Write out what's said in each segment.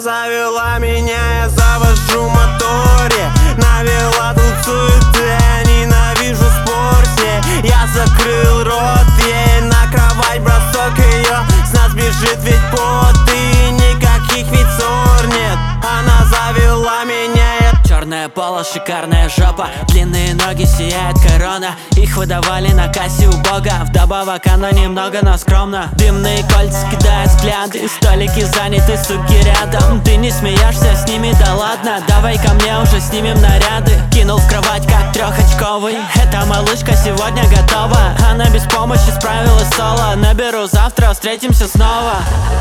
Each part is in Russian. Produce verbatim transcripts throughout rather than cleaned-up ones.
Она завела меня, я завожу моторе. Навела, танцует, я ненавижу спор с ней. Я закрыл рот ей, на кровать бросок ее. С нас бежит ведь пот и никаких ведь ссор нет. Она завела меня, я... Черное поло, шикарная жопа, длинные ноги, сияет корона. Их выдавали на кассе у бога. Вдобавок она немного, но скромно. Дымные кольца кидают взгляды, столики заняты, суки рядом. Ты не смеешься с ними, да ладно. Давай ко мне уже снимем наряды. Кинул в кровать как трехочковый. Эта малышка сегодня готова. Она без помощи справилась соло. Наберу завтра, встретимся снова.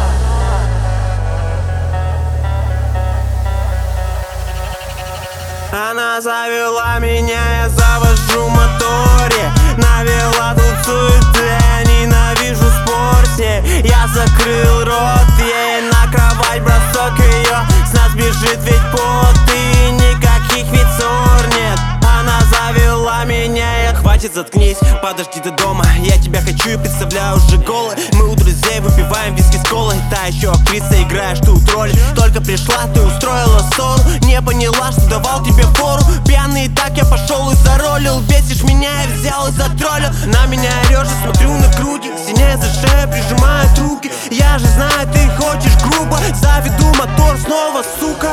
Она завела меня, я завожу моторе. Навела, танцует, я ненавижу спор с ней. Я закрыл рот ей, на кровать бросок ее. С нас бежит ведь пот и никаких ведь ссор нет. Она завела меня, я... Хватит, заткнись, подожди ты дома. Я тебя хочу и представляю уже голый. Мы у друзей выпиваем виски с колой. Та еще актриса, играешь ты у тролля. Только пришла, ты устроила ссору. Не поняла, что давал тебе фору. Пьяный, так я пошел и заролил. Бесишь меня, я взял и затроллил. На меня орешь, и смотрю на груди. Синяя за шею, прижимают руки. Я же знаю, ты хочешь грубо. Заведу мотор снова, сука.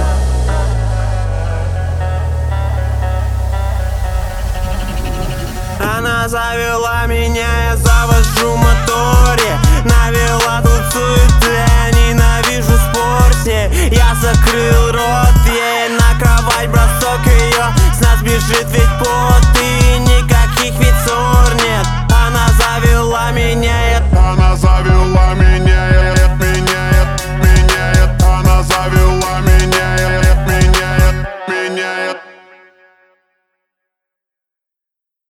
Она завела меня, я завожу моторе. Навела, танцует, я ненавижу спор с ней. Я закрыл рот ей, на кровать бросок ее. С нас бежит ведь пот и никак